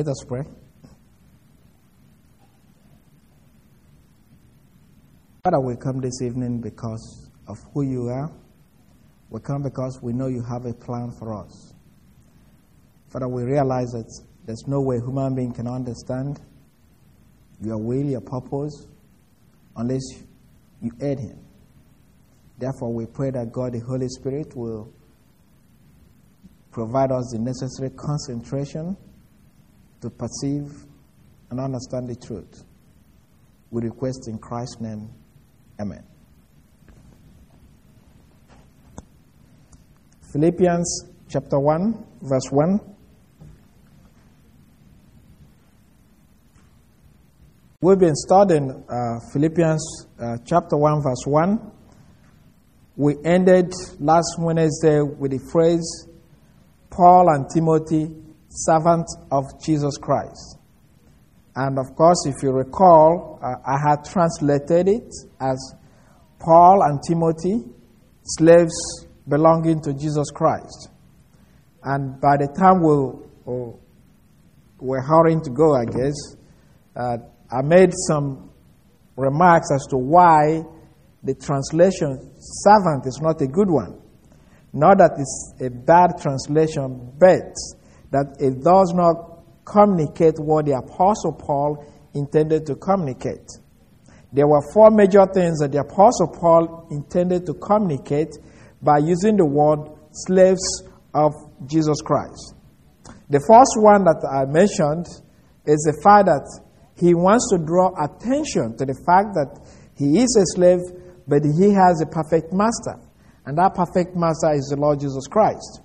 Let us pray. Father, we come this evening because of who you are. We come because we know you have a plan for us. Father, we realize that there's no way a human being can understand your will, your purpose, unless you aid him. Therefore, we pray that God, the Holy Spirit, will provide us the necessary concentration to perceive and understand the truth. We request in Christ's name, amen. Philippians chapter 1, verse 1. We've been studying Philippians chapter 1, verse 1. We ended last Wednesday with the phrase, Paul and Timothy, servants of Jesus Christ. And of course, if you recall, I had translated it as Paul and Timothy, slaves belonging to Jesus Christ. And by the time we're hurrying to go, I guess, I made some remarks as to why the translation servant is not a good one. Not that it's a bad translation, but that it does not communicate what the Apostle Paul intended to communicate. There were four major things that the Apostle Paul intended to communicate by using the word slaves of Jesus Christ. The first one that I mentioned is the fact that he wants to draw attention to the fact that he is a slave, but he has a perfect master. And that perfect master is the Lord Jesus Christ.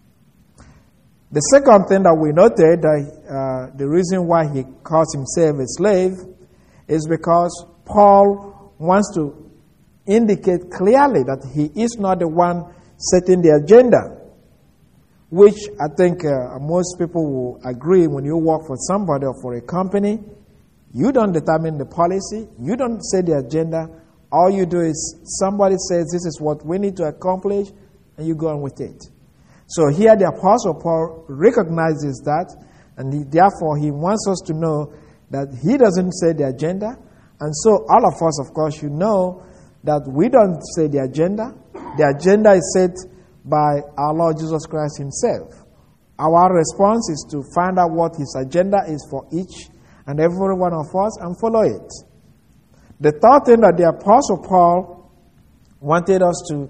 The second thing that we noted, the reason why he calls himself a slave, is because Paul wants to indicate clearly that he is not the one setting the agenda, which I think most people will agree. When you work for somebody or for a company, you don't determine the policy, you don't set the agenda. All you do is somebody says this is what we need to accomplish, and you go on with it. So here the Apostle Paul recognizes that, and therefore he wants us to know that he doesn't set the agenda. And so all of us, of course, should know that we don't set the agenda. The agenda is set by our Lord Jesus Christ himself. Our response is to find out what his agenda is for each and every one of us and follow it. The third thing that the Apostle Paul wanted us to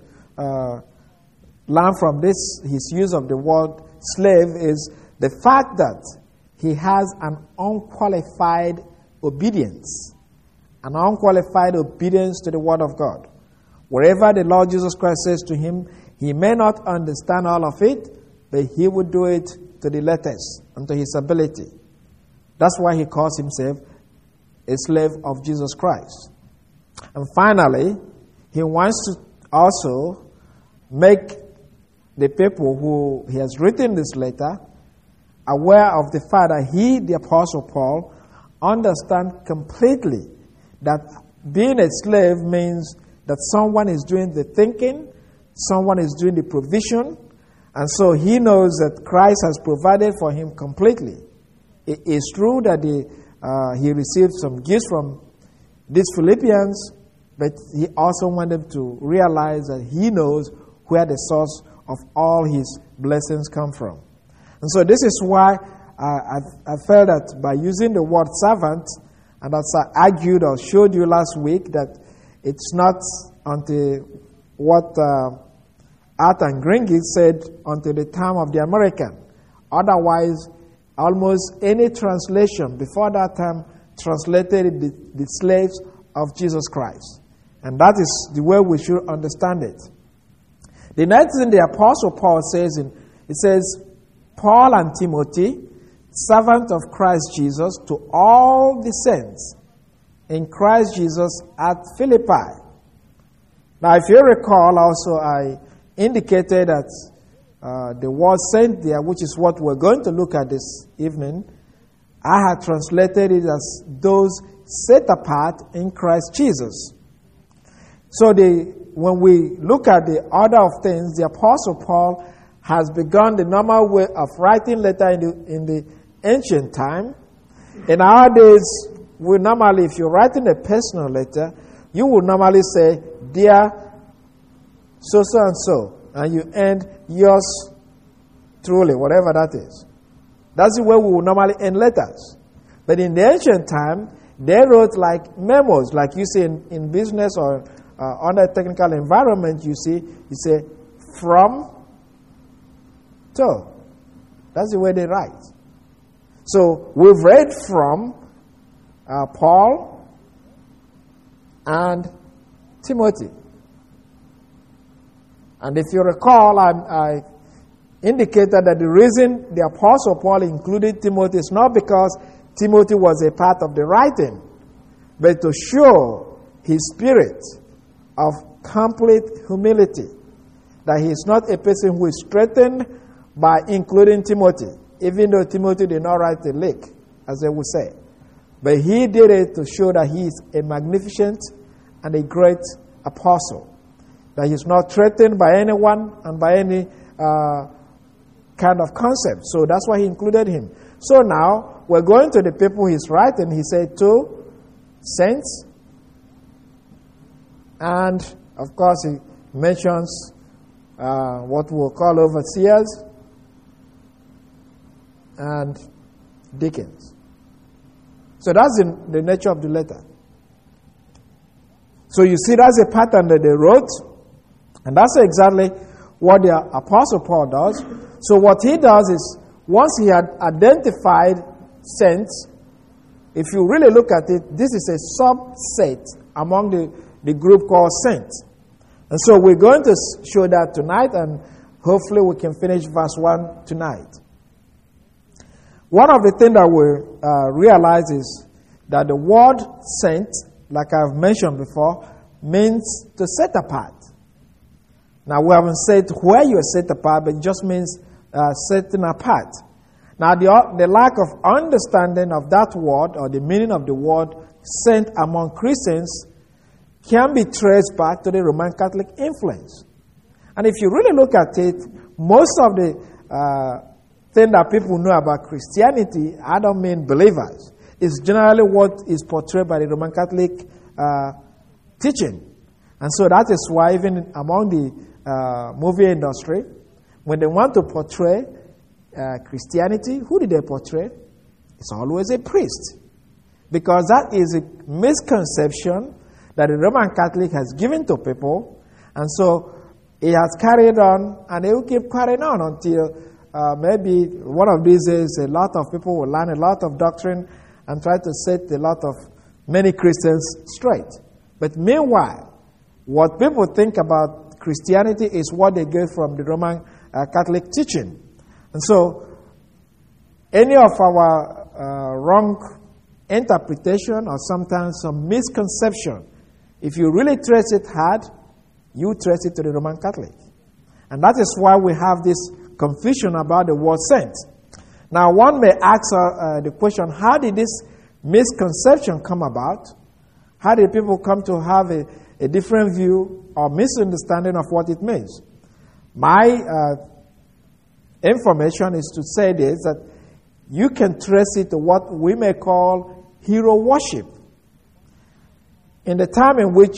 learn from this, his use of the word slave, is the fact that he has an unqualified obedience. An unqualified obedience to the word of God. Wherever the Lord Jesus Christ says to him, he may not understand all of it, but he would do it to the letters and to his ability. That's why he calls himself a slave of Jesus Christ. And finally, he wants to also make the people who he has written this letter aware of the fact that he, the Apostle Paul, understands completely that being a slave means that someone is doing the thinking, someone is doing the provision, and so he knows that Christ has provided for him completely. It is true that he received some gifts from these Philippians, but he also wanted them to realize that he knows where the source of all his blessings come from. And so this is why I felt that by using the word servant, and as I argued or showed you last week, that it's not until what Arthur Gringis said until the time of the American. Otherwise, almost any translation before that time translated the slaves of Jesus Christ. And that is the way we should understand it. The next thing the Apostle Paul says, it says, Paul and Timothy, servant of Christ Jesus, to all the saints in Christ Jesus at Philippi. Now, if you recall, also I indicated that the word saint there, which is what we're going to look at this evening, I had translated it as those set apart in Christ Jesus. So when we look at the order of things, the Apostle Paul has begun the normal way of writing letter in the ancient time. In our days, we normally, if you're writing a personal letter, you would normally say, "Dear so-so and so," and you end "yours truly," whatever that is. That's the way we would normally end letters. But in the ancient time, they wrote like memos, like you see in business or under a technical environment, you say "from to." That's the way they write. So we've read from Paul and Timothy. And if you recall, I indicated that the reason the Apostle Paul included Timothy is not because Timothy was a part of the writing, but to show his spirit of complete humility, that he is not a person who is threatened by including Timothy, even though Timothy did not write a lick, as they would say. But he did it to show that he is a magnificent and a great apostle, that he is not threatened by anyone and by any kind of concept. So that's why he included him. So now we're going to the people he's writing. He said to saints, and of course he mentions what we'll call overseers and deacons. So that's the nature of the letter. So you see, that's a pattern that they wrote, and that's exactly what the Apostle Paul does. So what he does is, once he had identified saints, if you really look at it, this is a subset among the group called saints. And so we're going to show that tonight, and hopefully we can finish verse 1 tonight. One of the things that we realize is that the word saint, like I've mentioned before, means to set apart. Now, we haven't said where you are set apart, but it just means setting apart. Now, the lack of understanding of that word, or the meaning of the word saint among Christians, can be traced back to the Roman Catholic influence. And if you really look at it, most of the thing that people know about Christianity, I don't mean believers, is generally what is portrayed by the Roman Catholic teaching. And so that is why even among the movie industry, when they want to portray Christianity, who do they portray? It's always a priest. Because that is a misconception that the Roman Catholic has given to people. And so it has carried on, and it will keep carrying on until maybe one of these days a lot of people will learn a lot of doctrine and try to set many Christians straight. But meanwhile, what people think about Christianity is what they get from the Roman Catholic teaching. And so any of our wrong interpretation or sometimes some misconception, if you really trace it hard, you trace it to the Roman Catholic. And that is why we have this confusion about the word saint. Now, one may ask the question, how did this misconception come about? How did people come to have a different view or misunderstanding of what it means? My information is to say this, that you can trace it to what we may call hero worship. In the time in which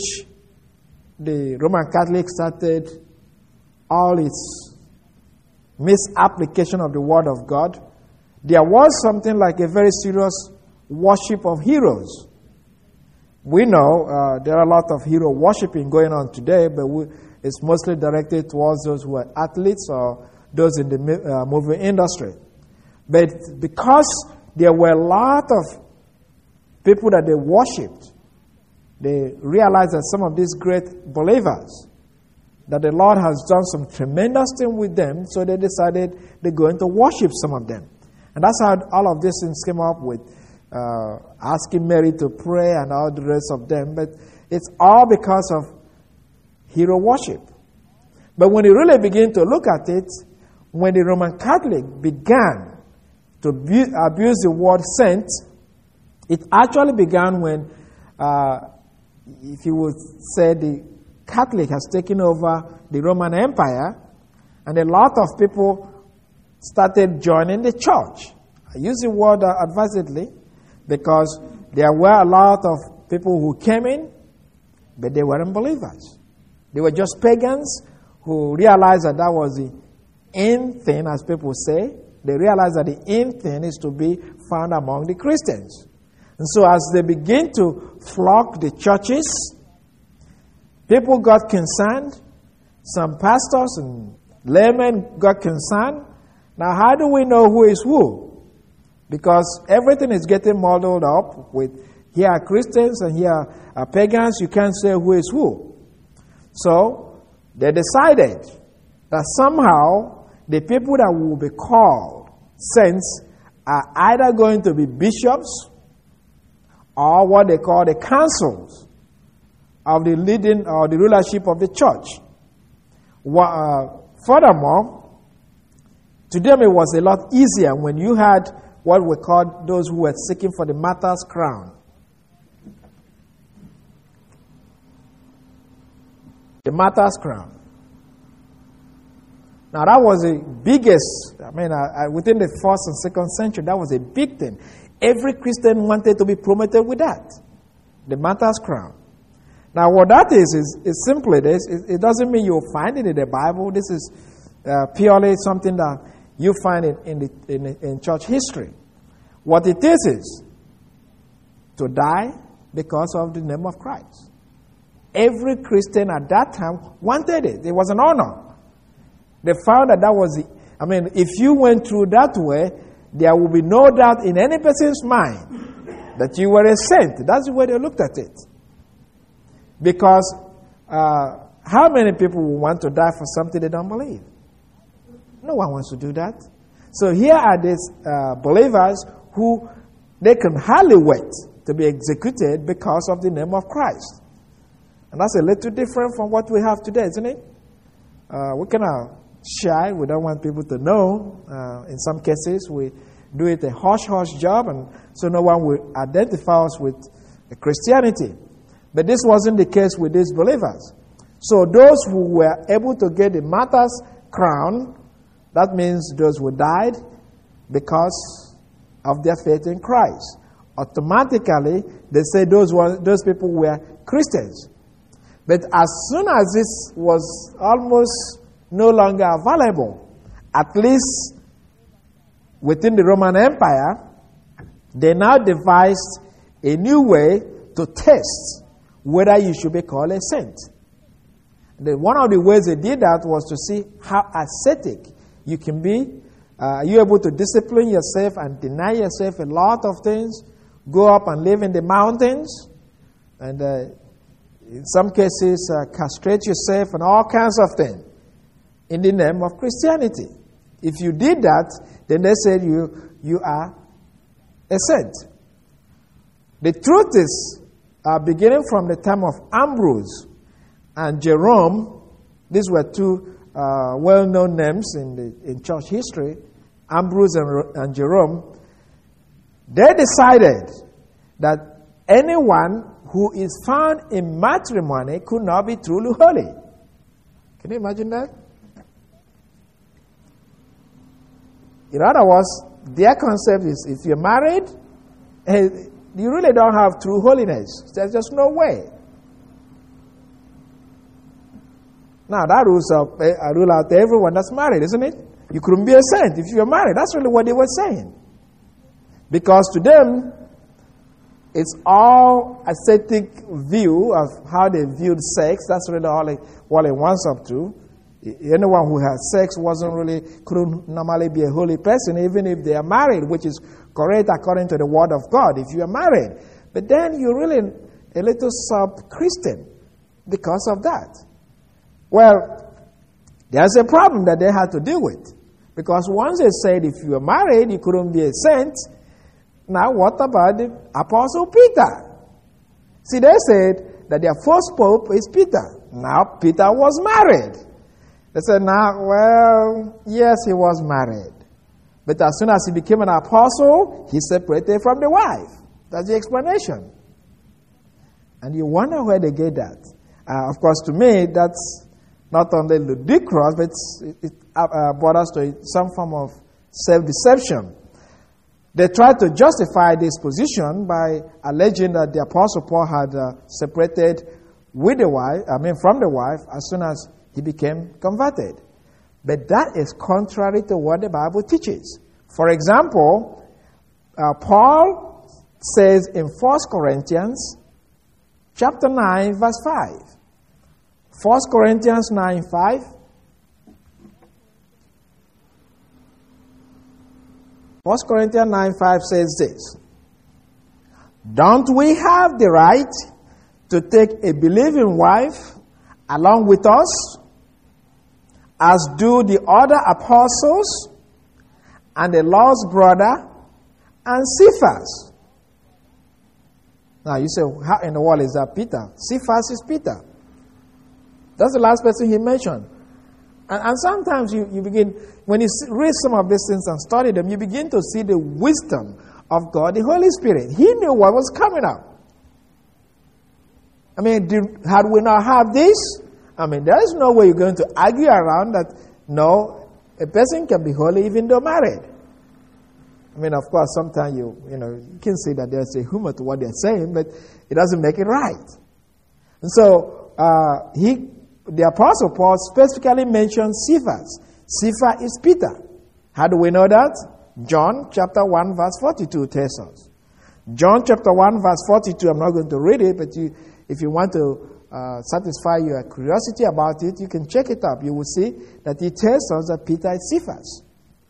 the Roman Catholic started all its misapplication of the Word of God, there was something like a very serious worship of heroes. We know there are a lot of hero worshiping going on today, but it's mostly directed towards those who are athletes or those in the movie industry. But because there were a lot of people that they worshipped, they realized that some of these great believers, that the Lord has done some tremendous thing with them, so they decided they're going to worship some of them. And that's how all of these things came up with asking Mary to pray and all the rest of them. But it's all because of hero worship. But when you really begin to look at it, when the Roman Catholic began to abuse the word saint, it actually began when, if you would say, the Catholic has taken over the Roman Empire, and a lot of people started joining the church. I use the word advisedly because there were a lot of people who came in, but they weren't believers. They were just pagans who realized that was the in thing, as people say. They realized that the in thing is to be found among the Christians. And so as they begin to flock the churches, people got concerned. Some pastors and laymen got concerned. Now, how do we know who is who? Because everything is getting muddled up with here are Christians and here are pagans. You can't say who is who. So they decided that somehow the people that will be called saints are either going to be bishops or what they call the councils of the leading or the rulership of the church. Furthermore, to them it was a lot easier when you had what we call those who were seeking for the martyr's crown. The martyr's crown. Now that was the biggest, within the 1st and 2nd century, that was a big thing. Every Christian wanted to be promoted with that. The martyr's crown. Now what that is simply this. It doesn't mean you'll find it in the Bible. This is purely something that you find in church history. What it is to die because of the name of Christ. Every Christian at that time wanted it. It was an honor. They found that was if you went through that way, there will be no doubt in any person's mind that you were a saint. That's the way they looked at it. Because how many people will want to die for something they don't believe? No one wants to do that. So here are these believers who they can hardly wait to be executed because of the name of Christ. And that's a little different from what we have today, isn't it? We kind of shy. We don't want people to know. In some cases, we do it a hush-hush job, and so no one will identify us with Christianity. But this wasn't the case with these believers. So those who were able to get the martyr's crown, that means those who died because of their faith in Christ. Automatically, they say those people were Christians. But as soon as this was almost no longer available, at least within the Roman Empire, they now devised a new way to test whether you should be called a saint. One of the ways they did that was to see how ascetic you can be. Are you able to discipline yourself and deny yourself a lot of things? Go up and live in the mountains? And in some cases, castrate yourself and all kinds of things in the name of Christianity. If you did that, then they said you are a saint. The truth is, beginning from the time of Ambrose and Jerome, these were two well-known names in church history, Ambrose and Jerome, they decided that anyone who is found in matrimony could not be truly holy. Can you imagine that? In other words, their concept is if you're married, you really don't have true holiness. There's just no way. Now, that rules a rule out to everyone that's married, isn't it? You couldn't be a saint if you're married. That's really what they were saying. Because to them, it's all ascetic view of how they viewed sex. That's really all what it wants up to. Anyone who has sex couldn't normally be a holy person, even if they are married, which is correct according to the word of God, if you are married. But then you're really a little sub-Christian because of that. Well, there's a problem that they had to deal with. Because once they said if you are married, you couldn't be a saint. Now, what about the Apostle Peter? See, they said that their first pope is Peter. Now, Peter was married. They said, yes, he was married. But as soon as he became an apostle, he separated from the wife. That's the explanation. And you wonder where they get that. Of course, to me, that's not only ludicrous, but it brought us to some form of self-deception. They tried to justify this position by alleging that the Apostle Paul had separated from the wife as soon as he became converted. But that is contrary to what the Bible teaches. For example, Paul says in 1 Corinthians chapter 9, verse 5. 1 Corinthians 9, 5. First Corinthians 9:5 says this: Don't we have the right to take a believing wife along with us, as do the other apostles and the Lord's brother and Cephas? Now you say, how in the world is that Peter? Cephas is Peter. That's the last person he mentioned. And sometimes you begin, when you read some of these things and study them, you begin to see the wisdom of God, the Holy Spirit. He knew what was coming up. I mean, had we not have this, there is no way you're going to argue around that, no, a person can be holy even though married. Of course, sometimes you can see that there's a humor to what they're saying, but it doesn't make it right. And so, the Apostle Paul specifically mentions Cephas. Cephas is Peter. How do we know that? John chapter 1 verse 42 tells us. John chapter 1 verse 42, I'm not going to read it, but if you want to satisfy your curiosity about it, you can check it up. You will see that he tells us that Peter is Cephas.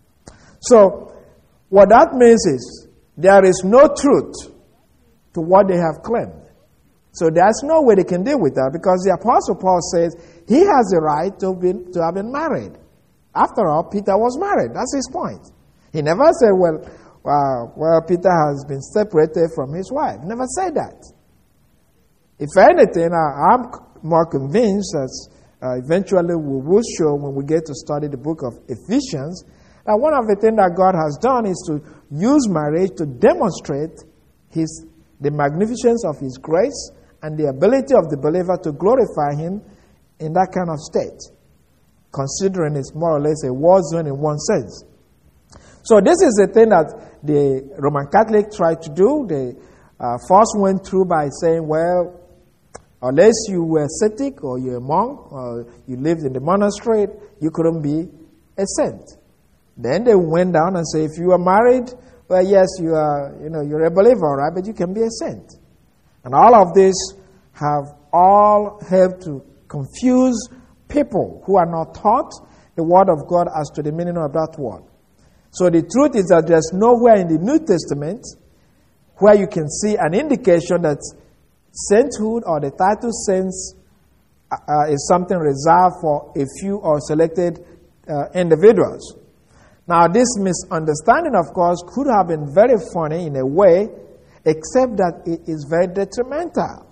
So, what that means is, there is no truth to what they have claimed. So there's no way they can deal with that, because the Apostle Paul says he has the right to have been married. After all, Peter was married. That's his point. He never said, well, Peter has been separated from his wife. Never said that. If anything, I'm more convinced, as eventually we will show when we get to study the book of Ephesians, that one of the things that God has done is to use marriage to demonstrate the magnificence of His grace and the ability of the believer to glorify Him in that kind of state, considering it's more or less a war zone in one sense. So this is the thing that the Roman Catholic tried to do. They first went through by saying, well, unless you were ascetic or you're a monk or you lived in the monastery, you couldn't be a saint. Then they went down and said, if you are married, well, yes, you're a believer, right? But you can be a saint. And all of this have all helped to confuse people who are not taught the Word of God as to the meaning of that word. So the truth is that there's nowhere in the New Testament where you can see an indication that sainthood or the title saints is something reserved for a few or selected individuals. Now, this misunderstanding, of course, could have been very funny in a way, except that it is very detrimental.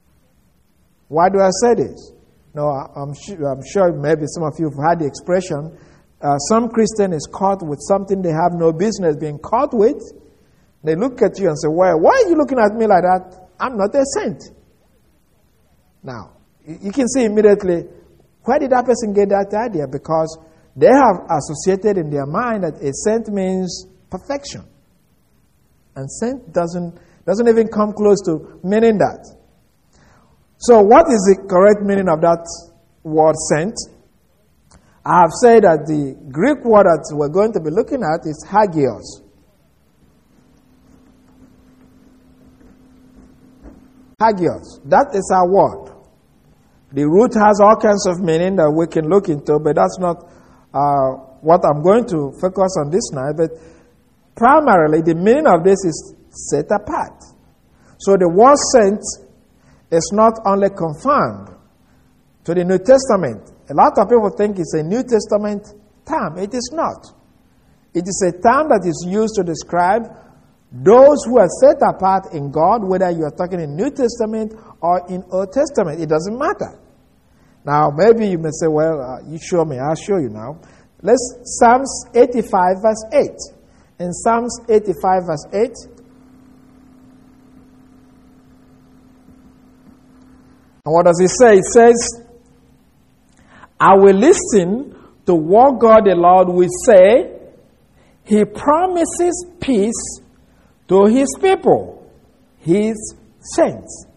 Why do I say this? No, I'm sure maybe some of you have had the expression, some Christian is caught with something they have no business being caught with. They look at you and say, well, why are you looking at me like that? I'm not a saint. Now, you can see immediately, where did that person get that idea? Because they have associated in their mind that a saint means perfection. And saint doesn't even come close to meaning that. So what is the correct meaning of that word saint? I have said that the Greek word that we're going to be looking at is hagios. Hagios. That is our word. The root has all kinds of meaning that we can look into, but that's not what I'm going to focus on this night. But primarily, the meaning of this is set apart. So the word saint is not only confined to the New Testament. A lot of people think it's a New Testament term. It is not. It is a term that is used to describe those who are set apart in God, whether you are talking in New Testament or in Old Testament. It doesn't matter. Now, maybe you may say, well, you show me. I'll show you now. Psalms 85 verse 8. In Psalms 85 verse 8, and what does it say? It says, I will listen to what God the Lord will say. He promises peace to his people, his saints.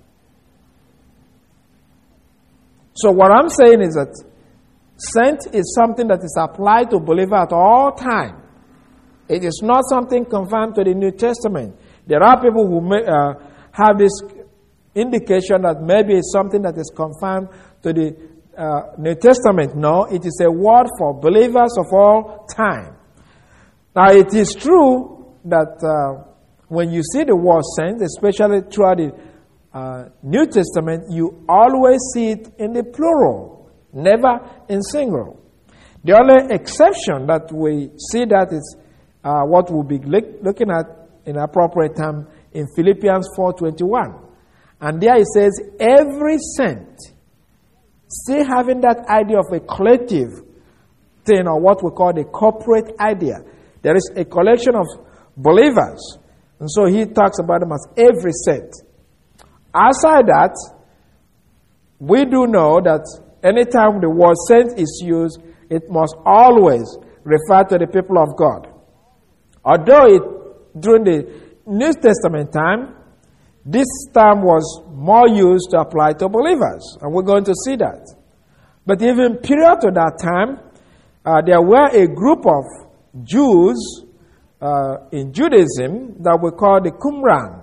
So what I'm saying is that saint is something that is applied to believer at all time. It is not something confined to the New Testament. There are people who may, have this indication that maybe it's something that is confined to the New Testament. No, it is a word for believers of all time. Now, it is true that when you see the word saint, especially throughout the New Testament, you always see it in the plural, never in singular. The only exception that we see that is what we'll be looking at in appropriate time in Philippians 4:21. And there it says, every saint, still having that idea of a collective thing, or what we call the corporate idea. There is a collection of believers. And so he talks about them as every saint. Outside that, we do know that anytime the word saint is used, it must always refer to the people of God. Although during the New Testament time, this term was more used to apply to believers, and we're going to see that. But even prior to that time, there were a group of Jews in Judaism that we call the Qumran.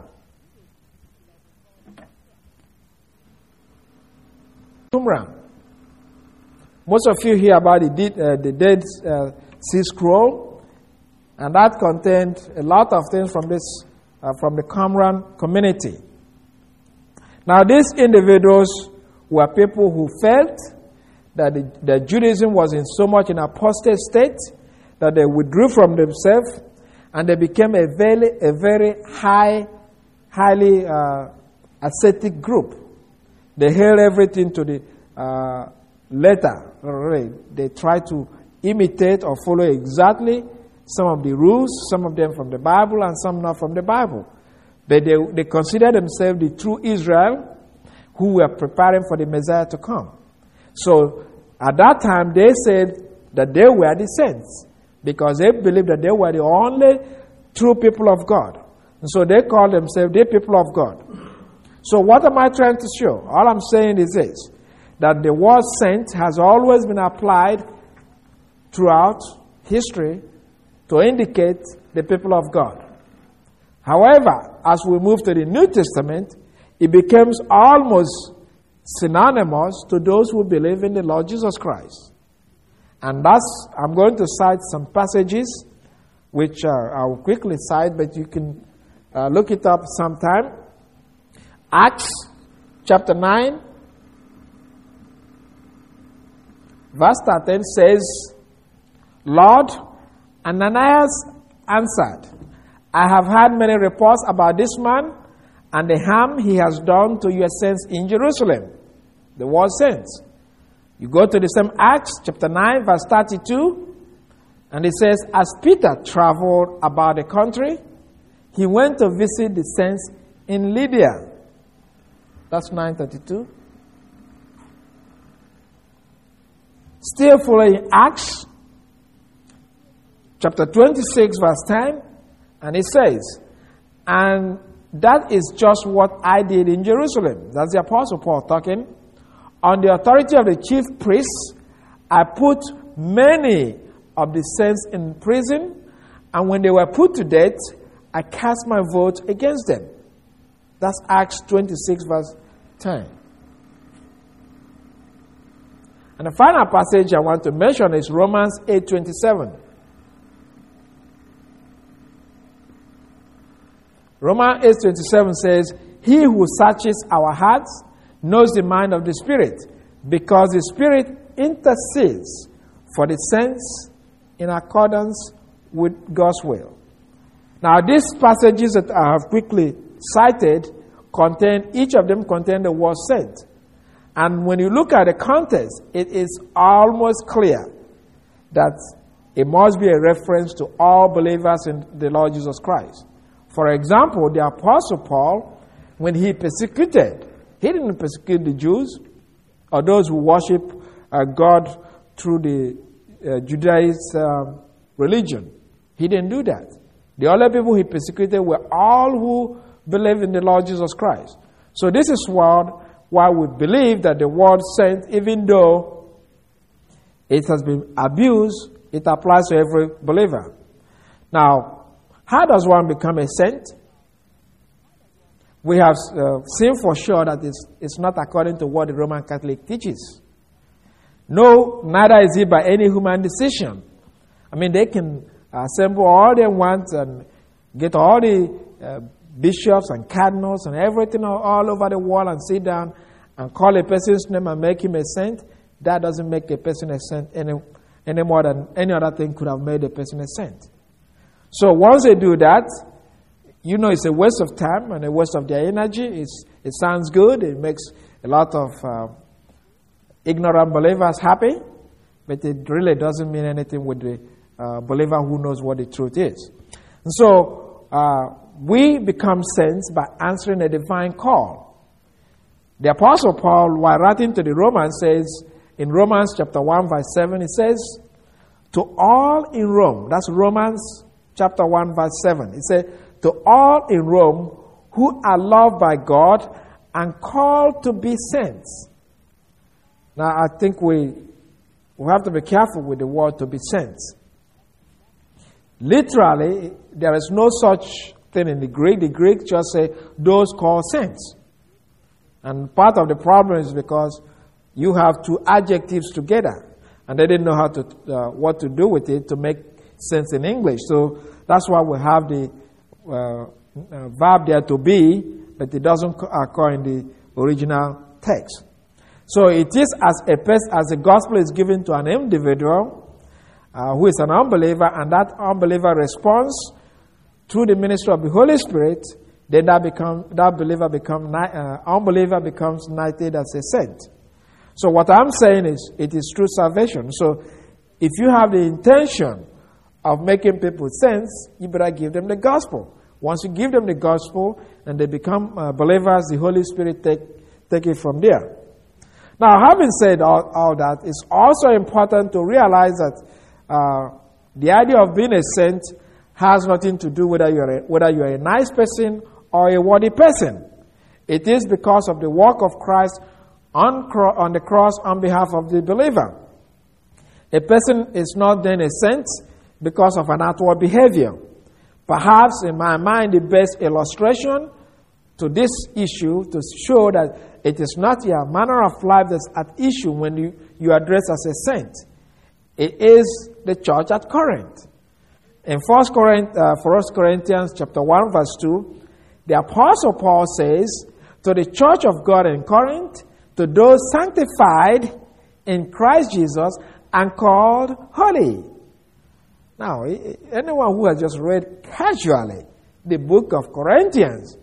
Qumran. Most of you hear about the Dead Sea Scroll, and that contained a lot of things from the Qumran community. Now, these individuals were people who felt that Judaism was in so much an apostate state that they withdrew from themselves, and they became a very highly ascetic group. They held everything to the letter. They tried to imitate or follow exactly some of the rules, some of them from the Bible and some not from the Bible. But they considered themselves the true Israel who were preparing for the Messiah to come. So at that time they said that they were the saints because they believed that they were the only true people of God. And so they called themselves the people of God. So what am I trying to show? All I'm saying is this, that the word saint has always been applied throughout history to indicate the people of God. However, as we move to the New Testament, it becomes almost synonymous to those who believe in the Lord Jesus Christ. And I'm going to cite some passages, which I will quickly cite, but you can look it up sometime. Acts chapter 9, verse 13 says, Lord, Ananias answered, I have heard many reports about this man and the harm he has done to your saints in Jerusalem. The word saints. You go to the same Acts chapter 9 verse 32 and it says, as Peter traveled about the country, he went to visit the saints in Lydia. That's 9:32. Still following Acts chapter 26 verse 10, and it says, and that is just what I did in Jerusalem. That's the Apostle Paul talking. On the authority of the chief priests, I put many of the saints in prison, and when they were put to death, I cast my vote against them. That's Acts 26 verse 10. And the final passage I want to mention is Romans 8:27. Romans 8:27 says, he who searches our hearts knows the mind of the Spirit, because the Spirit intercedes for the saints in accordance with God's will. Now, these passages that I have quickly cited each of them contain the word saint. And when you look at the context, it is almost clear that it must be a reference to all believers in the Lord Jesus Christ. For example, the Apostle Paul, when he persecuted, he didn't persecute the Jews or those who worship God through the Judaist religion. He didn't do that. The only people he persecuted were all who believe in the Lord Jesus Christ. So this is why we believe that the word saint, even though it has been abused, it applies to every believer. Now, how does one become a saint? We have seen for sure that it's not according to what the Roman Catholic teaches. No, neither is it by any human decision. I mean, they can assemble all they want and get all the bishops and cardinals and everything all over the world and sit down and call a person's name and make him a saint. That doesn't make a person a saint any more than any other thing could have made a person a saint. So once they do that, you know it's a waste of time and a waste of their energy. It sounds good. It makes a lot of ignorant believers happy, but it really doesn't mean anything with the believer who knows what the truth is. And so we become saints by answering a divine call. The Apostle Paul, while writing to the Romans, says in Romans chapter 1 verse 7, he says, to all in Rome, that's Romans chapter 1 verse 7, he said, to all in Rome who are loved by God and called to be saints. Now I think we have to be careful with the word to be saints. Literally, there is no such thing in the Greek. The Greek just say those called saints. And part of the problem is because you have two adjectives together, and they didn't know how to what to do with it to make sense in English. So that's why we have the verb there to be, but it doesn't occur in the original text. So it is as the gospel is given to an individual who is an unbeliever, and that unbeliever responds through the ministry of the Holy Spirit, then unbeliever becomes knighted as a saint. So what I'm saying is, it is true salvation. So if you have the intention of making people saints, you better give them the gospel. Once you give them the gospel and they become believers, the Holy Spirit take it from there. Now, having said all that, it's also important to realize that the idea of being a saint has nothing to do whether you're a nice person or a worthy person. It is because of the work of Christ on the cross on behalf of the believer. A person is not then a saint because of an outward behavior. Perhaps, in my mind, the best illustration to this issue to show that it is not your manner of life that's at issue when you address as a saint. It is the church at Corinth. In 1 Corinthians chapter 1 verse 2, the Apostle Paul says, to the church of God in Corinth, to those sanctified in Christ Jesus and called holy. Now, anyone who has just read casually the book of Corinthians,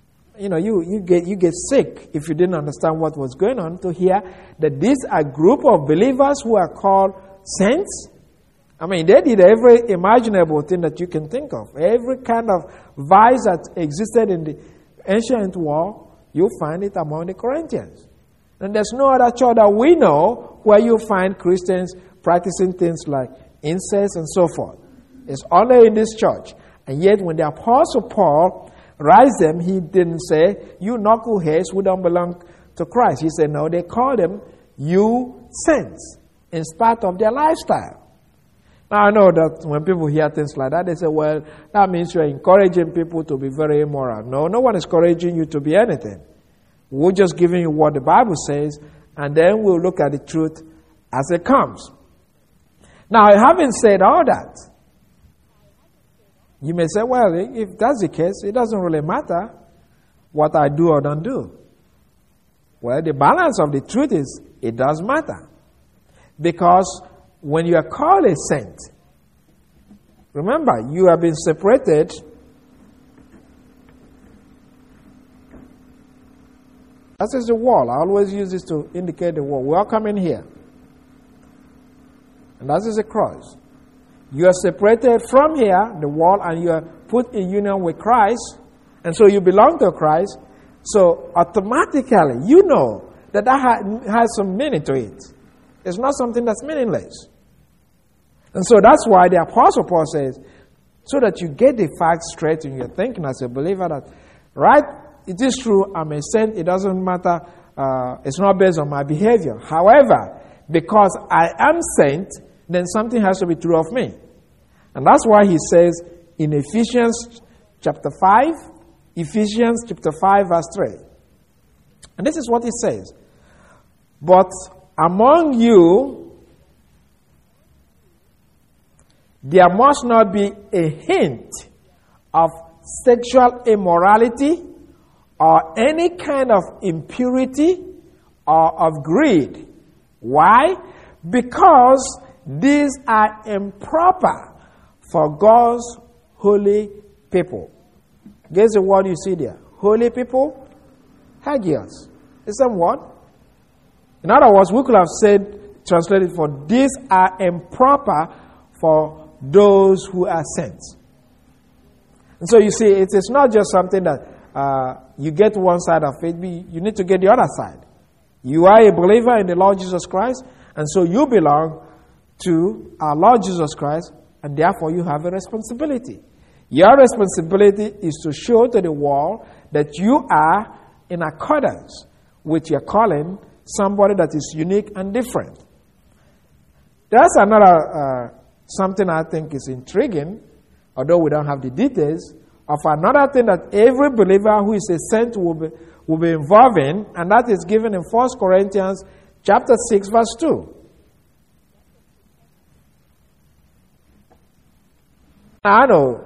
you get sick if you didn't understand what was going on to hear that these are a group of believers who are called saints. I mean, they did every imaginable thing that you can think of. Every kind of vice that existed in the ancient world, you'll find it among the Corinthians. And there's no other church that we know where you find Christians practicing things like incest and so forth. It's only in this church. And yet when the Apostle Paul writes them, he didn't say, you knuckleheads who don't belong to Christ. He said, no, they call them you saints in spite of their lifestyle. Now, I know that when people hear things like that, they say, well, that means you're encouraging people to be very immoral. No one is encouraging you to be anything. We're just giving you what the Bible says, and then we'll look at the truth as it comes. Now, having said all that, you may say, well, if that's the case, it doesn't really matter what I do or don't do. Well, the balance of the truth is, it does matter. Because when you are called a saint, remember, you have been separated. That is the wall. I always use this to indicate the wall. We are coming here. And that is the cross. You are separated from here, the wall, and you are put in union with Christ. And so you belong to Christ. So automatically, you know that has some meaning to it. It's not something that's meaningless. And so that's why the Apostle Paul says, so that you get the facts straight in your thinking as a believer that, right, it is true, I'm a saint, it doesn't matter, it's not based on my behavior. However, because I am sent, then something has to be true of me. And that's why he says in Ephesians chapter 5, verse 3. And this is what he says. But among you, there must not be a hint of sexual immorality or any kind of impurity or of greed. Why? Because these are improper for God's holy people. Guess the word you see there? Holy people? Hagios. It's some word. In other words, we could have said, translated for, these are improper for those who are sent. And so you see, it is not just something that you get one side of it, you need to get the other side. You are a believer in the Lord Jesus Christ, and so you belong to our Lord Jesus Christ, and therefore you have a responsibility. Your responsibility is to show to the world that you are in accordance with your calling, somebody that is unique and different. There's another something I think is intriguing, although we don't have the details, of another thing that every believer who is a saint will be involved in, and that is given in 1 Corinthians chapter 6, verse 2. I know,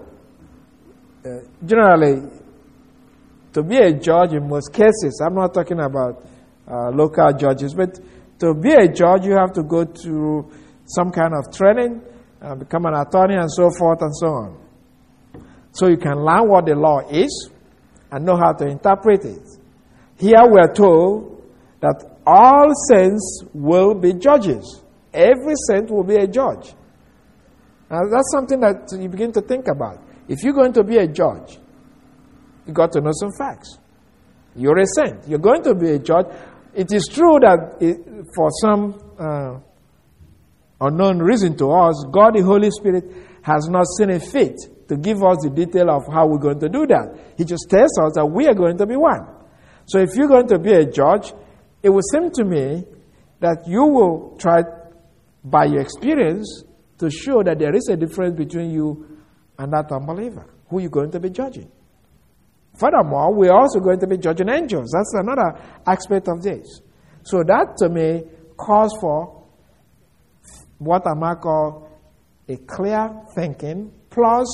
generally, to be a judge in most cases, I'm not talking about local judges, but to be a judge, you have to go through some kind of training, become an attorney, and so forth and so on. So you can learn what the law is and know how to interpret it. Here we are told that all saints will be judges. Every saint will be a judge. Now that's something that you begin to think about. If you're going to be a judge, you got to know some facts. You're a saint. You're going to be a judge. It is true that for some unknown reason to us, God the Holy Spirit has not seen it fit to give us the detail of how we're going to do that. He just tells us that we are going to be one. So if you're going to be a judge, it would seem to me that you will try by your experience to show that there is a difference between you and that unbeliever who you're going to be judging. Furthermore, we're also going to be judging angels. That's another aspect of this. So that to me calls for what I might call a clear thinking plus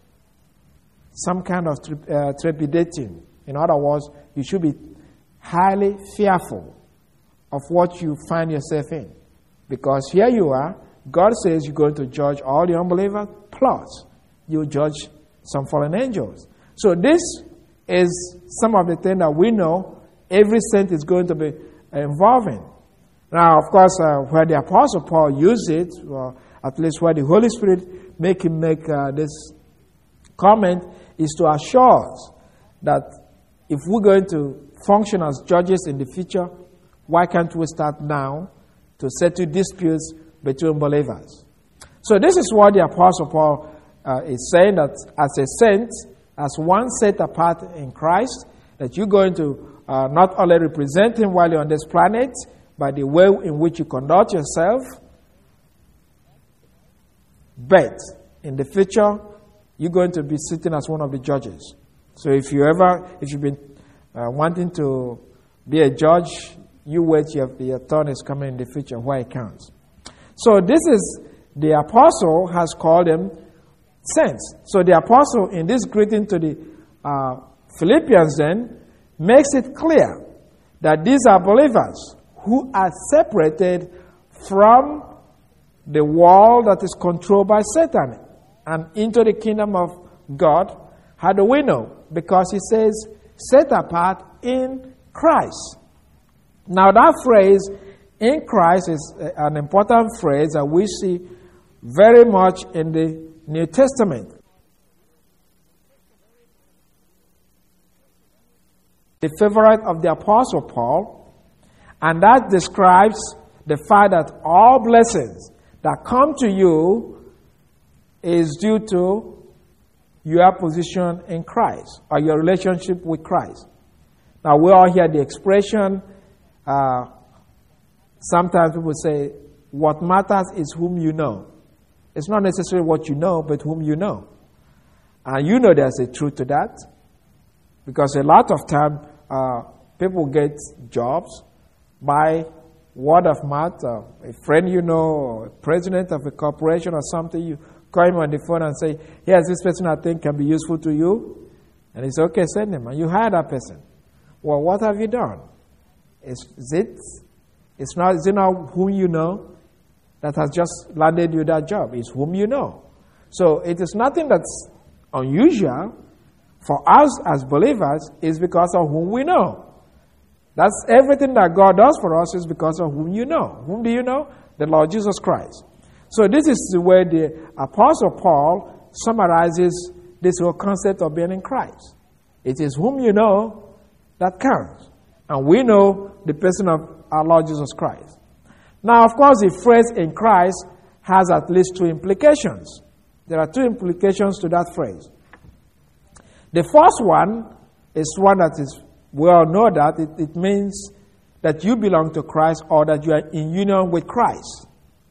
some kind of trepidating. In other words, you should be highly fearful of what you find yourself in. Because here you are, God says you're going to judge all the unbelievers, plus you judge some fallen angels. So this is some of the things that we know every saint is going to be involved in. Now, of course, where the Apostle Paul used it, or at least where the Holy Spirit make him make this comment, is to assure us that if we're going to function as judges in the future, why can't we start now to settle disputes between believers? So this is what the Apostle Paul is saying, that as a saint, as one set apart in Christ, that you're going to not only represent Him while you're on this planet, by the way in which you conduct yourself, but in the future, you're going to be sitting as one of the judges. So if you've been wanting to be a judge, you wait, your turn is coming in the future where it counts. So this is, the apostle has called them saints. So the apostle in this greeting to the Philippians then makes it clear that these are believers who are separated from the world that is controlled by Satan and into the kingdom of God. How do we know? Because he says, set apart in Christ. Now that phrase, in Christ, is an important phrase that we see very much in the New Testament. The favorite of the Apostle Paul, and that describes the fact that all blessings that come to you is due to your position in Christ or your relationship with Christ. Now, we all hear the expression, sometimes people say, what matters is whom you know. It's not necessarily what you know, but whom you know. And you know there's a truth to that, because a lot of time people get jobs by word of mouth. A friend you know, or a president of a corporation or something, you call him on the phone and say, here's this person I think can be useful to you. And it's okay, send him. And you hire that person. Well, what have you done? Is it not whom you know that has just landed you that job? It's whom you know. So it is nothing that's unusual for us as believers. Is because of whom we know. That's everything that God does for us is because of whom you know. Whom do you know? The Lord Jesus Christ. So this is the way the Apostle Paul summarizes this whole concept of being in Christ. It is whom you know that counts. And we know the person of our Lord Jesus Christ. Now, of course, the phrase in Christ has at least two implications. There are two implications to that phrase. The first one is one that is, we all know that it means that you belong to Christ or that you are in union with Christ.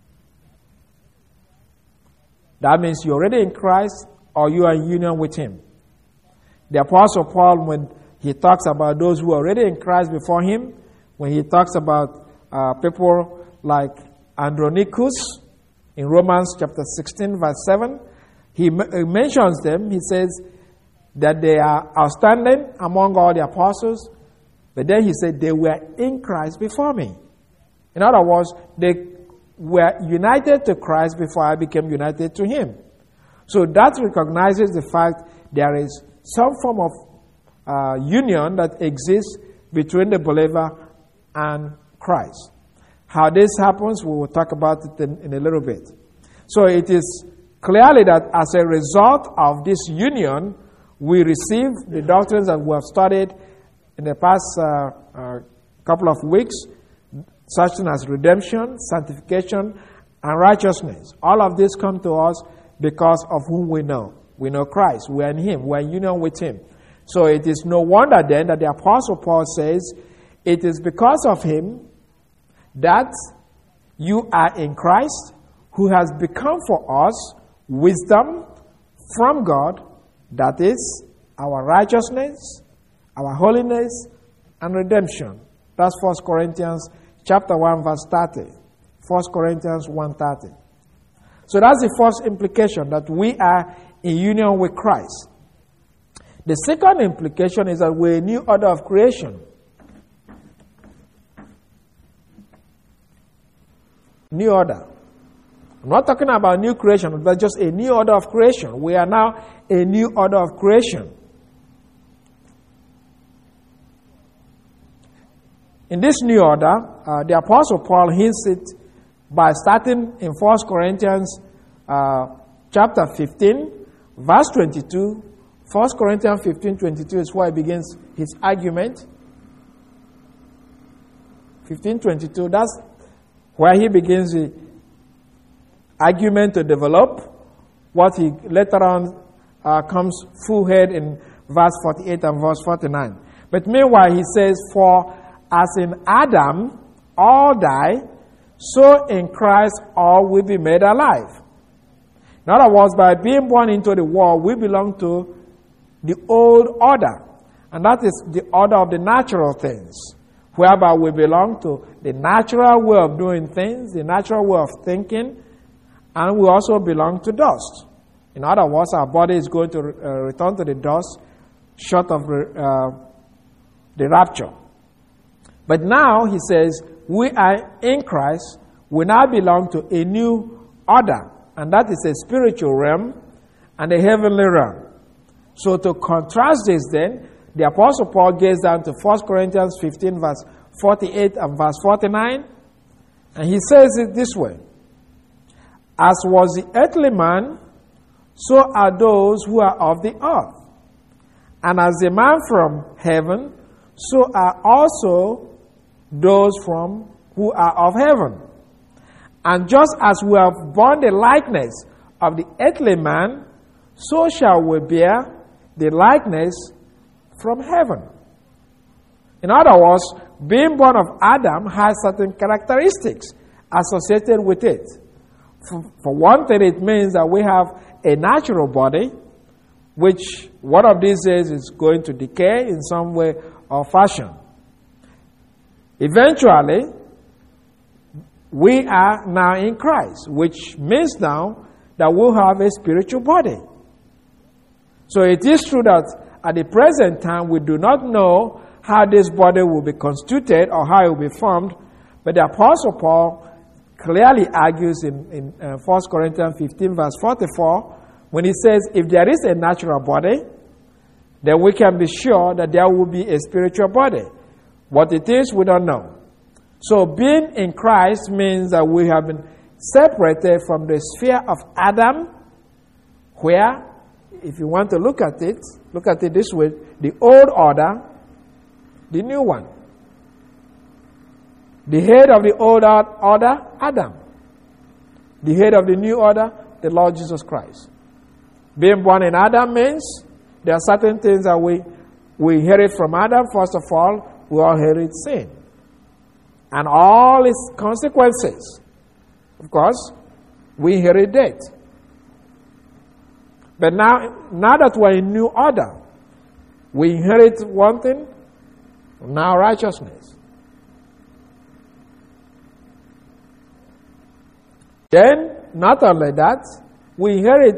That means you're already in Christ or you are in union with Him. The Apostle Paul, when he talks about those who are already in Christ before him, when he talks about people like Andronicus in Romans chapter 16, verse 7, he mentions them. He says that they are outstanding among all the apostles, but then he said they were in Christ before me. In other words, they were united to Christ before I became united to Him. So that recognizes the fact there is some form of union that exists between the believer and Christ. How this happens, we will talk about it in a little bit. So it is clearly that as a result of this union, we receive the doctrines that we have studied in the past couple of weeks, such as redemption, sanctification, and righteousness. All of this come to us because of whom we know. We know Christ. We are in Him. We are in union with Him. So it is no wonder then that the Apostle Paul says, it is because of Him that you are in Christ, who has become for us wisdom from God, that is our righteousness, our holiness, and redemption. That's 1 Corinthians chapter 1, verse 30. 1 Corinthians 1:30. So that's the first implication, that we are in union with Christ. The second implication is that we're a new order of creation. New order. I'm not talking about new creation, but just a new order of creation. We are now a new order of creation. In this new order, the Apostle Paul hints it by starting in 1 Corinthians chapter 15, verse 22. 1 Corinthians 15:22 is where he begins his argument. 15:22, that's where he begins the argument to develop what he later on comes full head in verse 48 and verse 49. But meanwhile, he says, for as in Adam all die, so in Christ all will be made alive. In other words, by being born into the world, we belong to the old order. And that is the order of the natural things, whereby we belong to the natural way of doing things, the natural way of thinking, and we also belong to dust. In other words, our body is going to return to the dust short of the rapture. But now, he says, we are in Christ, we now belong to a new order, and that is a spiritual realm and a heavenly realm. So to contrast this then, the Apostle Paul gets down to 1 Corinthians 15, verse 48 and verse 49, and he says it this way: as was the earthly man, so are those who are of the earth. And as the man from heaven, so are also those from who are of heaven. And just as we have borne the likeness of the earthly man, so shall we bear the likeness from heaven. In other words, being born of Adam has certain characteristics associated with it. For one thing, it means that we have a natural body, which one of these days is going to decay in some way or fashion. Eventually, we are now in Christ, which means now that we'll have a spiritual body. So it is true that at the present time, we do not know how this body will be constituted or how it will be formed, but the Apostle Paul clearly argues in 1 Corinthians 15 verse 44, when he says, if there is a natural body, then we can be sure that there will be a spiritual body. What it is, we don't know. So being in Christ means that we have been separated from the sphere of Adam, where, if you want to look at it this way, the old order, the new one. The head of the old order, Adam. The head of the new order, the Lord Jesus Christ. Being born in Adam means there are certain things that we inherit from Adam. First of all, we all inherit sin and all its consequences. Of course, we inherit death. But now that we're in new order, we inherit one thing, now righteousness. Then, not only that, we inherit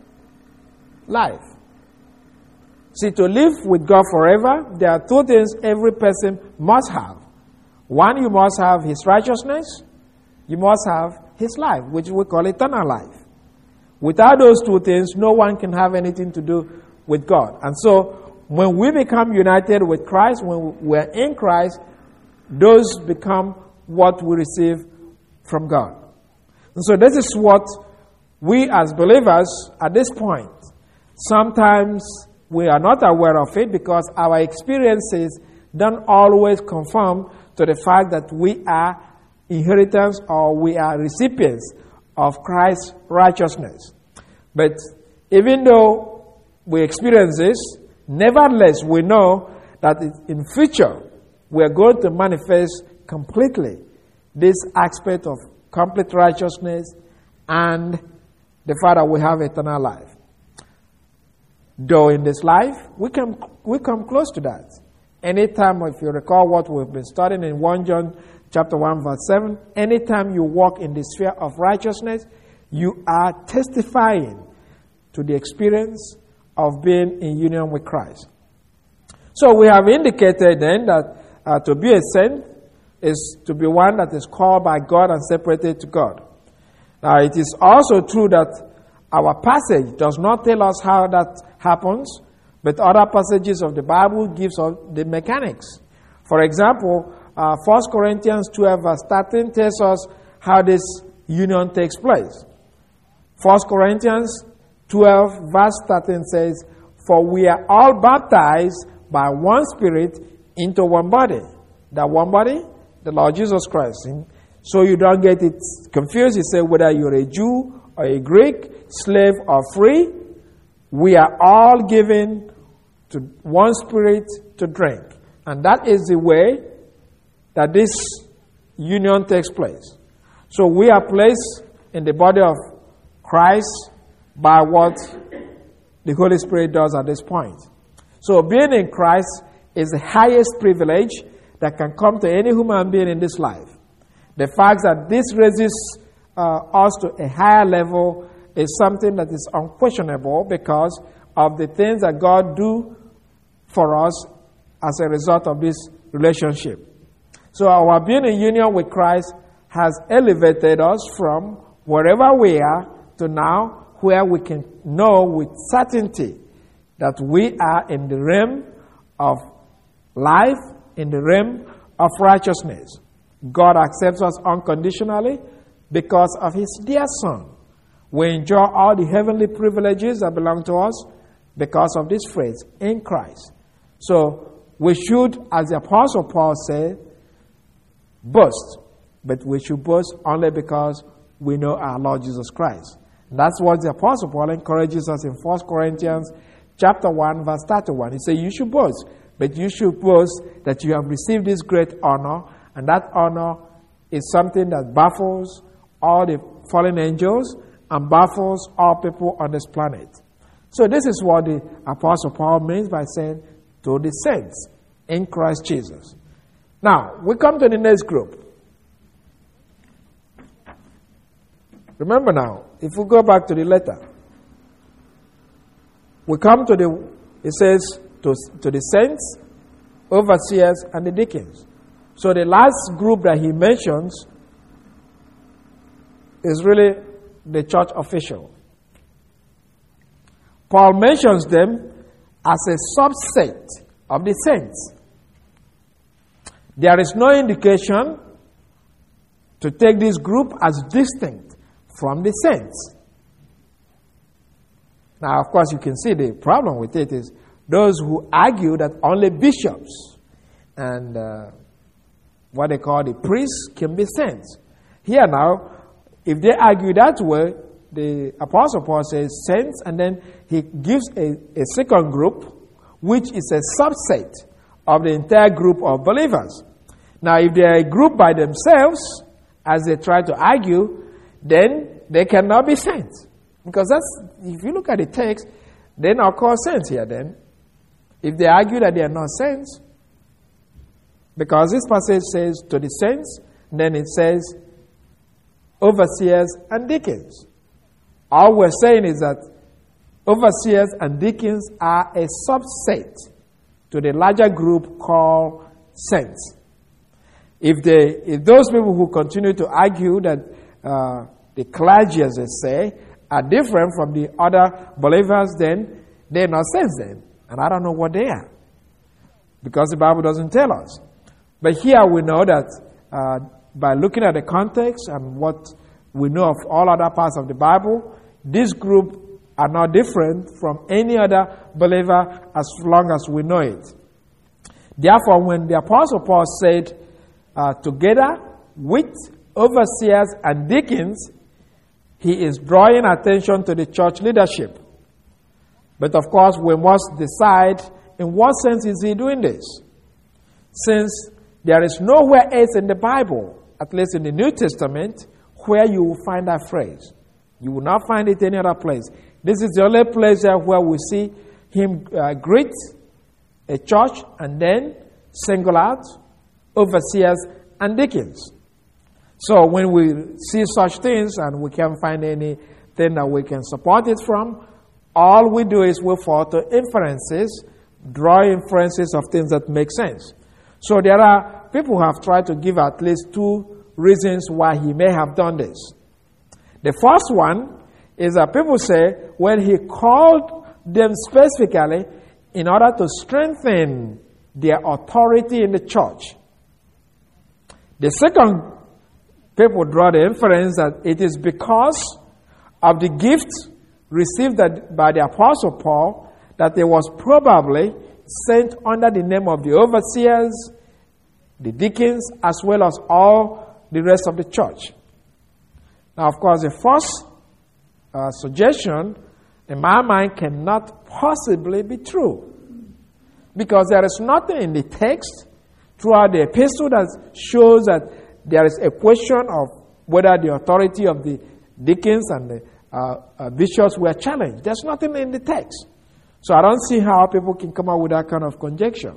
life. See, to live with God forever, there are two things every person must have. One, you must have his righteousness. You must have his life, which we call eternal life. Without those two things, no one can have anything to do with God. And so, when we become united with Christ, when we're in Christ, those become what we receive from God. And so this is what we as believers at this point, sometimes we are not aware of it because our experiences don't always conform to the fact that we are inheritors or we are recipients of Christ's righteousness. But even though we experience this, nevertheless we know that in future we are going to manifest completely this aspect of complete righteousness and the fact that we have eternal life. Though in this life, we come close to that. Anytime, if you recall what we've been studying in 1 John chapter 1 verse 7, anytime you walk in the sphere of righteousness, you are testifying to the experience of being in union with Christ. So we have indicated then that to be a saint is to be one that is called by God and separated to God. Now it is also true that our passage does not tell us how that happens, but other passages of the Bible gives us the mechanics. For example, 1 Corinthians 12 verse 13 tells us how this union takes place. 1 Corinthians 12 verse 13 says, "For we are all baptized by one Spirit into one body." That one body? The Lord Jesus Christ. So you don't get it confused. You say whether you're a Jew or a Greek, slave or free, we are all given to one Spirit to drink. And that is the way that this union takes place. So we are placed in the body of Christ by what the Holy Spirit does at this point. So being in Christ is the highest privilege that can come to any human being in this life. The fact that this raises us to a higher level is something that is unquestionable because of the things that God do for us as a result of this relationship. So our being in union with Christ has elevated us from wherever we are to now where we can know with certainty that we are in the realm of life, in the realm of righteousness. God accepts us unconditionally because of His dear Son. We enjoy all the heavenly privileges that belong to us because of this phrase, in Christ. So we should, as the Apostle Paul said, boast. But we should boast only because we know our Lord Jesus Christ. That's what the Apostle Paul encourages us in 1 Corinthians chapter 1, verse 31. He says, you should boast, but you should boast that you have received this great honor, and that honor is something that baffles all the fallen angels and baffles all people on this planet. So this is what the Apostle Paul means by saying, to the saints in Christ Jesus. Now, we come to the next group. Remember now, if we go back to the letter, we come to it says, to the saints, overseers, and the deacons. So the last group that he mentions is really the church official. Paul mentions them as a subset of the saints. There is no indication to take this group as distinct from the saints. Now, of course, you can see the problem with it is those who argue that only bishops and what they call the priests can be saints. Here now, if they argue that way, the Apostle Paul says saints, and then he gives a second group, which is a subset of the entire group of believers. Now, if they are a group by themselves, as they try to argue, then they cannot be saints. Because if you look at the text, they're not called saints here then. If they argue that they are not saints, because this passage says to the saints, then it says overseers and deacons. All we're saying is that overseers and deacons are a subset to the larger group called saints. If those people who continue to argue that the clergy, as they say, are different from the other believers, then they're not saints then. And I don't know what they are, because the Bible doesn't tell us. But here we know that by looking at the context and what we know of all other parts of the Bible, this group are not different from any other believer as long as we know it. Therefore, when the Apostle Paul said, together with overseers and deacons, he is drawing attention to the church leadership. But of course, we must decide in what sense is he doing this. Since there is nowhere else in the Bible, at least in the New Testament, where you will find that phrase. You will not find it any other place. This is the only place where we see him greet a church and then single out overseers and deacons. So when we see such things and we can't find anything that we can support it from, all we do is we fall to inferences, draw inferences of things that make sense. So there are people who have tried to give at least two reasons why he may have done this. The first one is that people say when he called them specifically in order to strengthen their authority in the church. The second, people draw the inference that it is because of the gift received by the Apostle Paul that he was probably sent under the name of the overseers, the deacons, as well as all the rest of the church. Now, of course, the first suggestion in my mind cannot possibly be true, because there is nothing in the text throughout the epistle that shows that there is a question of whether the authority of the deacons and the bishops were challenged. There's nothing in the text. So I don't see how people can come up with that kind of conjecture.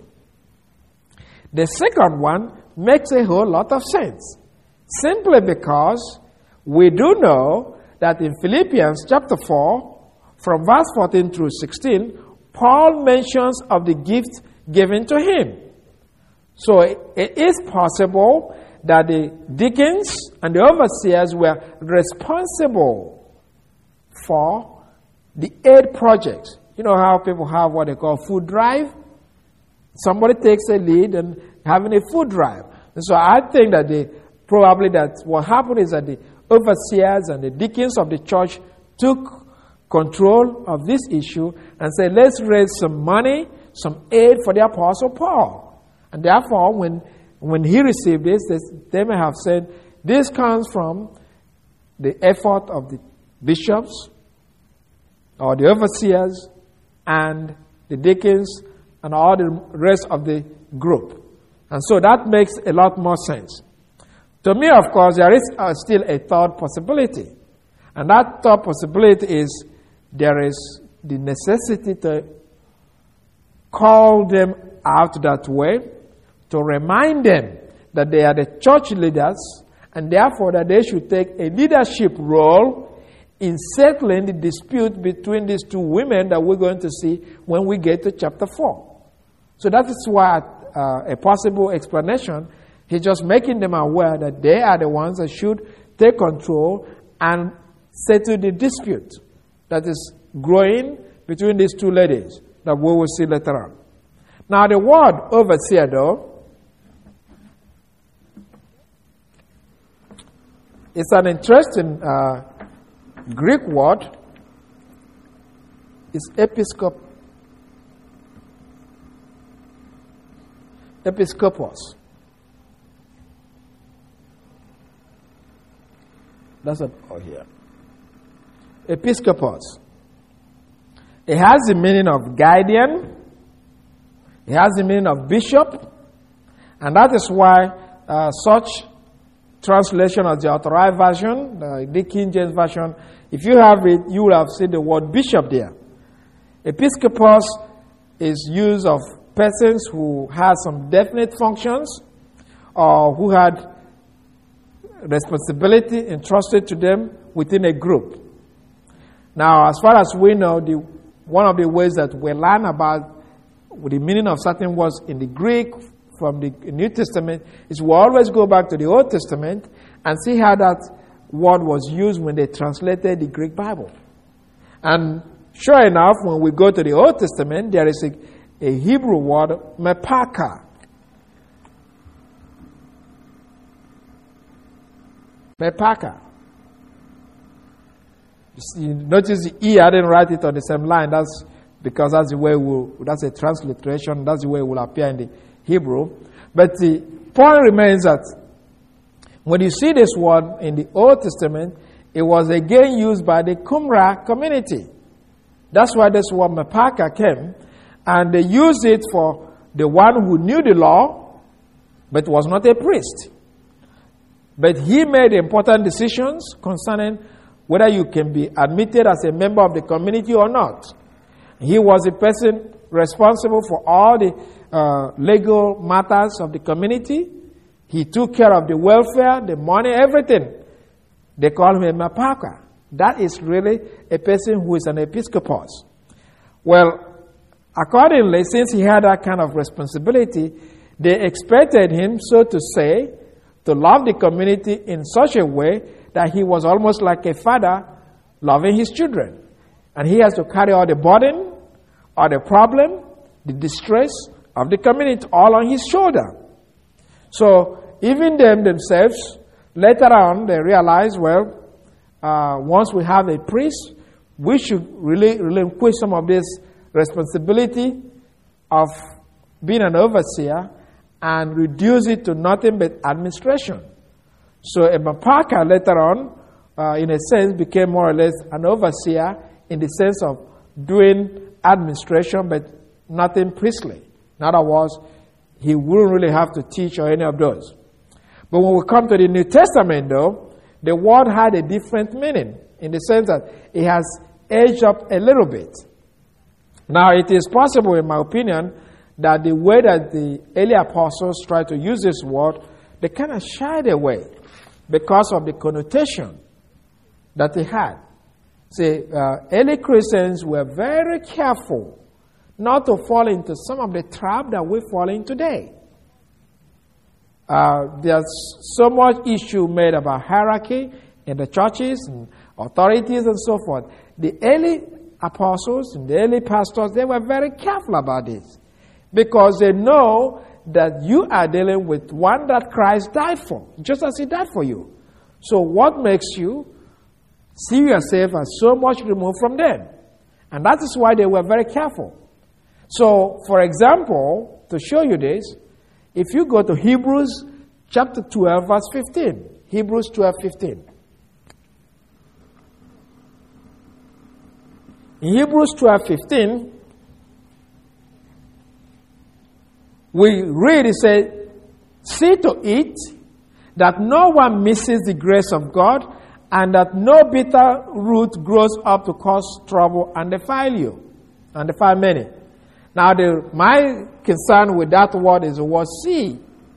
The second one makes a whole lot of sense, simply because we do know that in Philippians chapter 4, from verse 14 through 16, Paul mentions of the gift given to him. So it is possible that the deacons and the overseers were responsible for the aid projects. You know how people have what they call food drive? Somebody takes a lead in having a food drive. And so I think that probably that what happened is that the overseers and the deacons of the church took control of this issue and said, let's raise some money, some aid for the Apostle Paul. And therefore, when he received this, they may have said, this comes from the effort of the bishops, or the overseers, and the deacons, and all the rest of the group. And so that makes a lot more sense. To me, of course, there is still a third possibility. And that third possibility is there is the necessity to call them out that way, to remind them that they are the church leaders, and therefore that they should take a leadership role in settling the dispute between these two women that we're going to see when we get to chapter 4. So that is why a possible explanation, he's just making them aware that they are the ones that should take control and settle the dispute that is growing between these two ladies that we will see later on. Now the word overseer, though, it's an interesting Greek word. It's episkopos. That's what here. Episkopos. It has the meaning of guardian. It has the meaning of bishop. And that is why such translation of the Authorized Version, the King James Version, if you have it, you will have seen the word bishop there. Episkopos is used of persons who have some definite functions or who had responsibility entrusted to them within a group. Now, as far as we know, one of the ways that we learn about the meaning of certain words in the Greek from the New Testament is we always go back to the Old Testament and see how that word was used when they translated the Greek Bible. And sure enough, when we go to the Old Testament, there is a Hebrew word, mepaka. Mepaka. You notice the E, I didn't write it on the same line. That's because that's the way that's a transliteration. That's the way it will appear in the Hebrew. But the point remains that when you see this word in the Old Testament, it was again used by the Qumran community. That's why this word mepaka came. And they used it for the one who knew the law, but was not a priest. But he made important decisions concerning whether you can be admitted as a member of the community or not. He was the person responsible for all the legal matters of the community. He took care of the welfare, the money, everything. They call him a mepaka. That is really a person who is an episkopos. Well, accordingly, since he had that kind of responsibility, they expected him, so to say, to love the community in such a way that he was almost like a father loving his children. And he has to carry all the burden, or the problem, the distress of the community all on his shoulder. So even them themselves, later on, they realize, well, once we have a priest, we should really relinquish some of this responsibility of being an overseer and reduce it to nothing but administration. So a mepaka later on, in a sense, became more or less an overseer in the sense of doing administration but nothing priestly. In other words, he wouldn't really have to teach or any of those. But when we come to the New Testament, though, the word had a different meaning in the sense that it has aged up a little bit. Now, it is possible, in my opinion, that the way that the early apostles tried to use this word, they kind of shied away because of the connotation that they had. See, early Christians were very careful not to fall into some of the trap that we fall in today. There's so much issue made about hierarchy in the churches and authorities and so forth. The early apostles and the early pastors, they were very careful about this because they know that you are dealing with one that Christ died for, just as he died for you. So what makes you see yourself as so much removed from them? And that is why they were very careful. So, for example, to show you this, if you go to Hebrews chapter 12, verse 15. Hebrews 12:15. In Hebrews 12:15, we read, it says, see to it that no one misses the grace of God, and that no bitter root grows up to cause trouble and defile you, and defile many. Now, my concern with that word is the word see.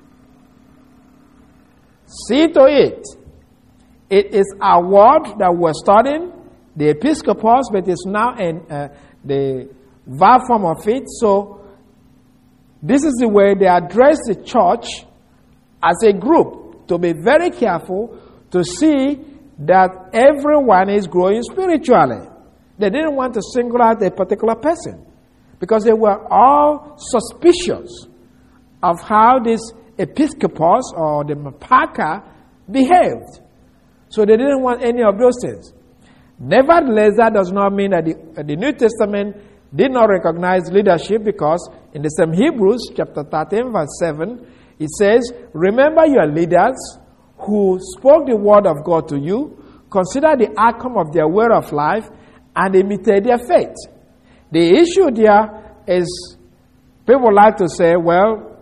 See to it. It is a word that we're studying, the episcopos, but it's now in the verb form of it. So, this is the way they address the church as a group, to be very careful to see that everyone is growing spiritually. They didn't want to single out a particular person because they were all suspicious of how this episcopos or the mapaka behaved. So they didn't want any of those things. Nevertheless, that does not mean that the New Testament did not recognize leadership, because in the same Hebrews chapter 13 verse 7, it says, remember your leaders who spoke the word of God to you, consider the outcome of their way of life, and imitate their faith. The issue there is, people like to say, well,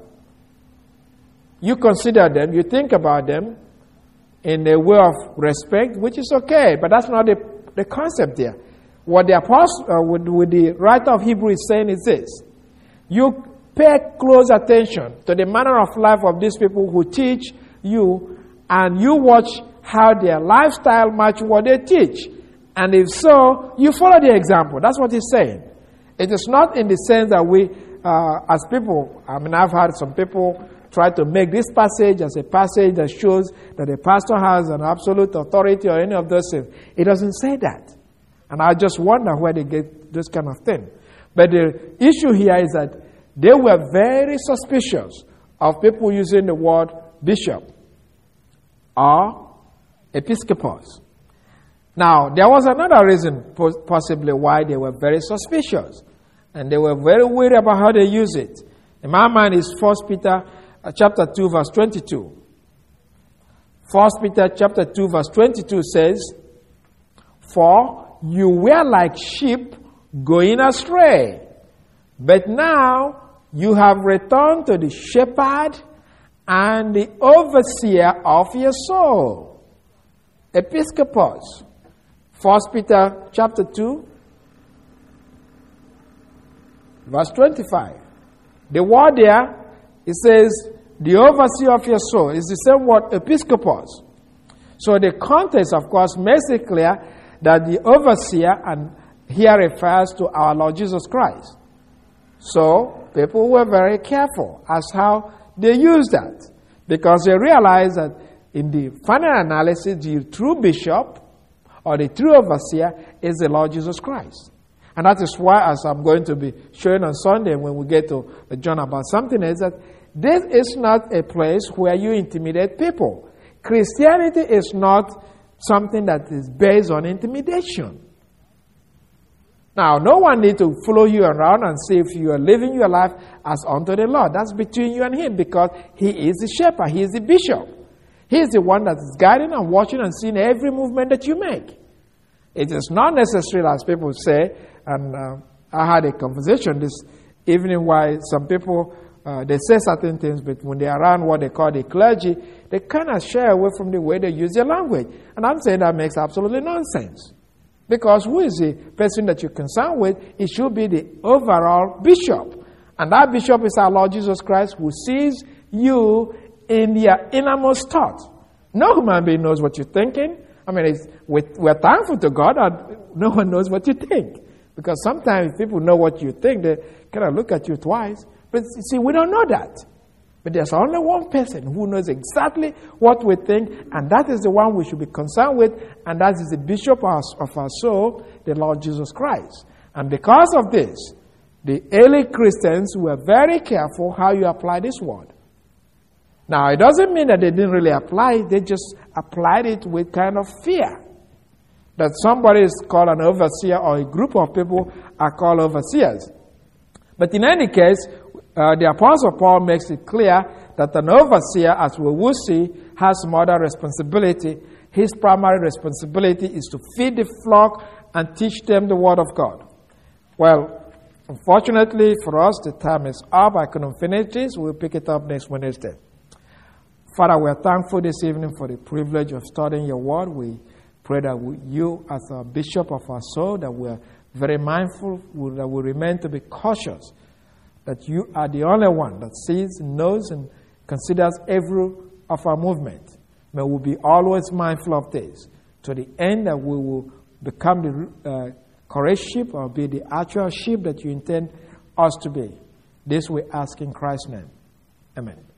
you consider them, you think about them in a way of respect, which is okay, but that's not the concept there. What the apostle, with the writer of Hebrews is saying is this: you pay close attention to the manner of life of these people who teach you, and you watch how their lifestyle match what they teach. And if so, you follow the example. That's what he's saying. It is not in the sense that we, as people, I've had some people try to make this passage as a passage that shows that a pastor has an absolute authority or any of those things. It doesn't say that. And I just wonder where they get this kind of thing. But the issue here is that they were very suspicious of people using the word bishop or episcopos. Now, there was another reason possibly why they were very suspicious. And they were very worried about how they use it. In my mind is 1 Peter chapter 2 verse 22. 1 Peter chapter 2 verse 22 says, for you were like sheep going astray, but now you have returned to the shepherd and the overseer of your soul. Episcopos. 1 Peter chapter 2, verse 25. The word there, it says, the overseer of your soul, is the same word, episcopos. So the context, of course, makes it clear that the overseer, and here refers to our Lord Jesus Christ. So people were very careful as how they use that, because they realized that in the final analysis, the true bishop or the true overseer is the Lord Jesus Christ. And that is why, as I'm going to be showing on Sunday when we get to John about something, is that this is not a place where you intimidate people. Christianity is not something that is based on intimidation. Now, no one needs to follow you around and see if you are living your life as unto the Lord. That's between you and Him, because He is the shepherd, He is the bishop. He is the one that is guiding and watching and seeing every movement that you make. It is not necessary, as people say, and I had a conversation this evening why some people, they say certain things, but when they're around what they call the clergy, they kind of shy away from the way they use their language. And I'm saying that makes absolutely nonsense. Because who is the person that you're concerned with? It should be the overall bishop. And that bishop is our Lord Jesus Christ, who sees you in your innermost thought. No human being knows what you're thinking. I mean, we're thankful to God that no one knows what you think. Because sometimes people know what you think, they kind of look at you twice. But see, we don't know that. But there's only one person who knows exactly what we think, and that is the one we should be concerned with, and that is the bishop of our soul, the Lord Jesus Christ. And because of this, the early Christians were very careful how you apply this word. Now, it doesn't mean that they didn't really apply it, they just applied it with kind of fear. That somebody is called an overseer, or a group of people are called overseers. But in any case, the Apostle Paul makes it clear that an overseer, as we will see, has some other responsibility. His primary responsibility is to feed the flock and teach them the Word of God. Well, unfortunately for us, the time is up. I couldn't finish this. We'll pick it up next Wednesday. Father, we are thankful this evening for the privilege of studying your word. We pray that you, as our bishop of our soul, that we are very mindful, that we remain to be cautious, that you are the only one that sees, knows, and considers every of our movement. May we be always mindful of this, to the end that we will become the correct sheep, or be the actual sheep that you intend us to be. This we ask in Christ's name. Amen.